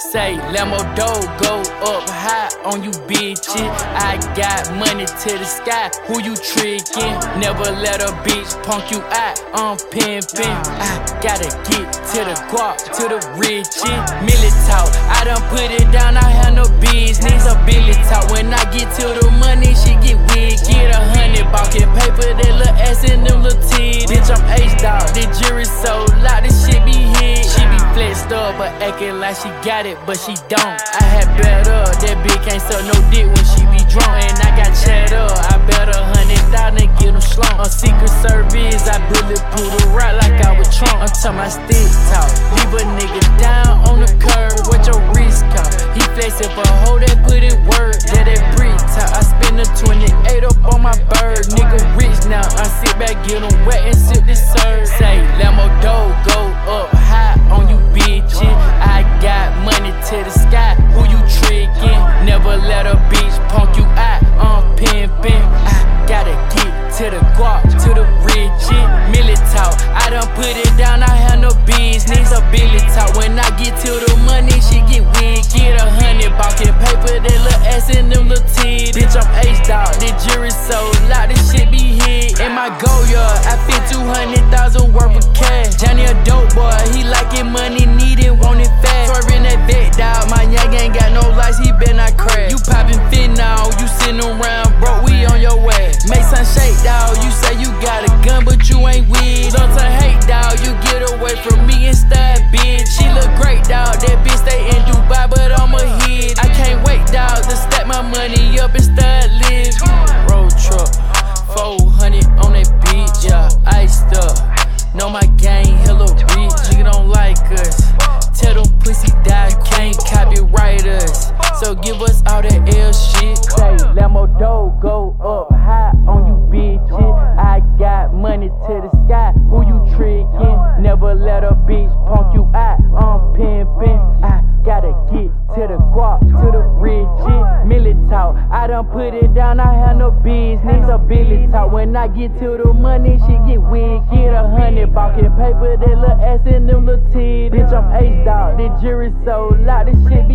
Say, Lamo dough go up high on you bitches. I got money to the sky, who you tricking? Never let a bitch punk you out, I'm pimpin'. I gotta get to the guap, to the riches. Millie talk, I done put it down, I have no business. A Billy talk, when I get to the money, she get wicked. 100 balking paper, that little ass in them little titties. Bitch, I'm H-Dog, the jury so loud, this shit be hit. She be flexed up, but acting like she got it, but she don't. I had better, that bitch can't suck no dick when she be drunk. And I got cheddar, I bet 100,000 and get them slump. On Secret Service, I bulletproof the rock like I was Trump. I'm talking my stick talk, leave a nigga down on the curb. What your wrist cost? He flexin' for a hoe that put it work. That brick top, I spend a 28 up on my bird. Nigga rich now, I sit back, get him wet and sip this serve. Say, Lamo dough go up high on you bitches. I got money to the sky, who you tricking? Never let a bitch punk you out, I'm pimpin'. I gotta get to the guap, to the riches. Millie talk, I done put it down, I have no business. A Billy talk, when I get to the money, she get wicked. 100 balking paper, that little ass in them little titties. Bitch, I'm H-Dog, the jury so loud, this shit be hit. In my Goyard, I fit 200,000 worth of cash. Johnny a dope boy, he like it money needed, want it fast. Swerving that vet dog, my young ain't got no lights, he better not crash. You poppin' fit now, you sitting around broke, we on your way. Make some shake dog, you say you got a gun but you ain't with. Love to hate dog, you get away from me and stud bitch. She look great dog, that bitch stay in Dubai but I'm a hit. I can't wait dog to stack my money up and start live. Road truck, 400 on that beach, yeah, iced up. Know my gang hella rich, nigga don't like us. Tell them pussy die, can't copyright us. So give us all that L shit. Say, Lamo dough go up high on you bitches. I got money to the sky, who you tricking? Never let a bitch punk you out, I'm pimpin'. I gotta get to the guap, to the riches. Millie talk, I done put it down, I have no business. A Billy talk, when I get to the money, she get wicked. 100 balking paper, that little ass in them little titties. Bitch, I'm H-Dog, the jury so loud, this shit